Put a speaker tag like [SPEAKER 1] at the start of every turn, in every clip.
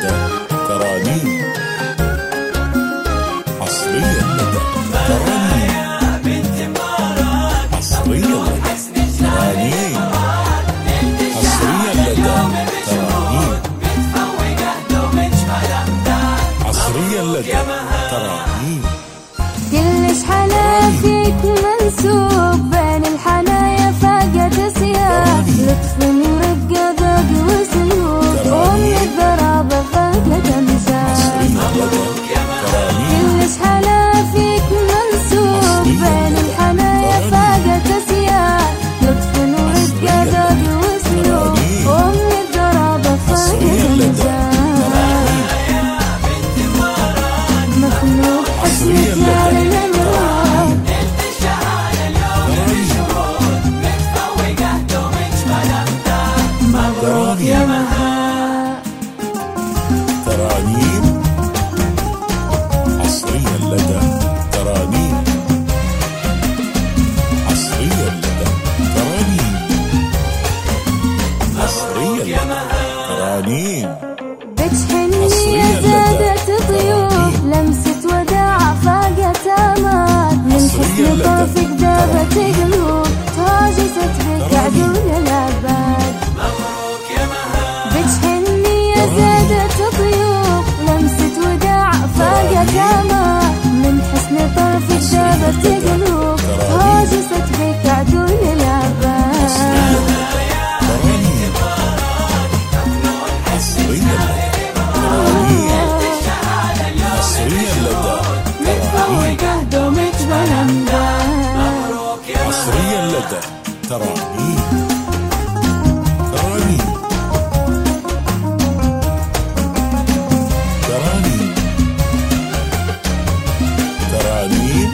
[SPEAKER 1] لدى ترانيم. حصريا لدى ترانيم. حصريا لدى ترانيم. حصريا لدى ترانيم. حصريا لدى ترانيم.
[SPEAKER 2] كلش حلا فيك منسوب بين الحنايا فاقت سياح، لطف ورقة ذوق وسلوك ومن الضرابة فاقت امزاج. كلش حلا فيك منسوب بين الحنايا فاقت سياح، لطف ورقة ذوق وسلوك ومن الضرابة فاقت امزاج. مخلوق حسنك لا للمراد، نلت الشهادة اليوم بالشهود، متفوقة دومك ملمدة. مبروك يا مها.
[SPEAKER 1] ترانيم. حصريا لدى ترانيم. حصريا لدى ترانيم. حصريا لدى ترانيم.
[SPEAKER 2] بتحني زادت ضيوف، لمسة وداع فاقت آمال، من حسن طرفك دابت قلوب، تهاجست بك عدول العباد. مبروك يا مها. بتحني زادت ضيوف، لمسة وداع فاقت آمال، من حسن طرفك دابت قلوب، تهاجست بك عدول العباد.
[SPEAKER 1] حصريا لدى ترانيم. ترانيم. ترانيم. ترانيم.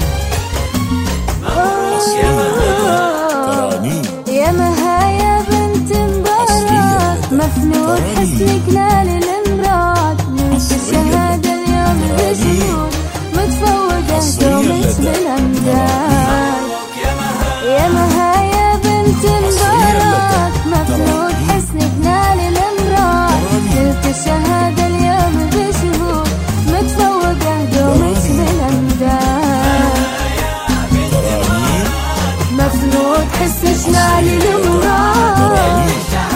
[SPEAKER 1] حصريا لدى ترانيم.
[SPEAKER 2] يا مها يا بنت مبارك، مفنون حسنك لا للامراض، نلت الشهادة اليوم بشهود، متفوقة دومك بالامداد. يا مها يا بنت مبارك، مفنون حسنك لا للامراض، نلت الشهادة اليوم بشهود، متفوقة دومك بالامداد. مفنون حسنك لا للامراض،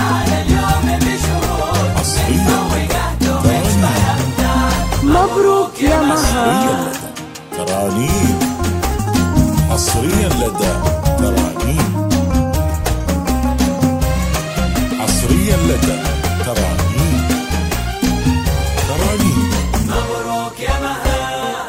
[SPEAKER 2] مبروك يا مها.
[SPEAKER 1] ترانيم. حصريا لدى ترانيم. حصريا لدى ترانيم. ترانيم.
[SPEAKER 2] مبروك يا مها.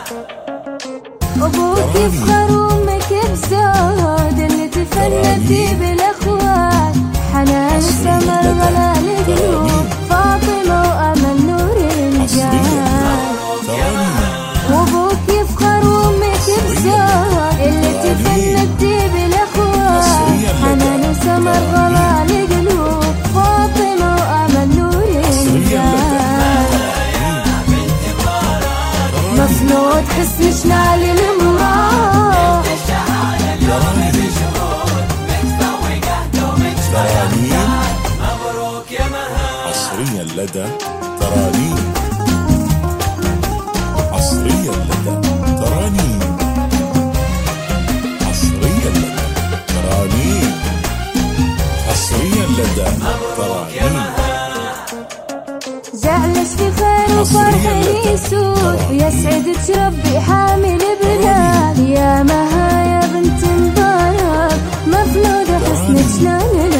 [SPEAKER 2] أبوك يفخر وأمك بزود، اللي تفنتي بالاخوات، حنان السمر غلا القلوب، فاطمة وأمل نور الرجال. وأبوك يفخر وأمك بزود، اللي تفنتي بالاخوات، حنان السمر غلا القلوب، فاطمة وأمل نور الرجال. مفنود حسنك لا للمراد، مبروك يا مها.
[SPEAKER 1] حصريا لدى ترانيم. حصريا لدى ترانيم. حصريا لدى ترانيم. حصريا لدى ترانيم.
[SPEAKER 2] جعلك في خير وفرح يسود، ويسعدك ربي حامل بلاد. يا مها يا بنت مبارك، مفلودة حسنك شلون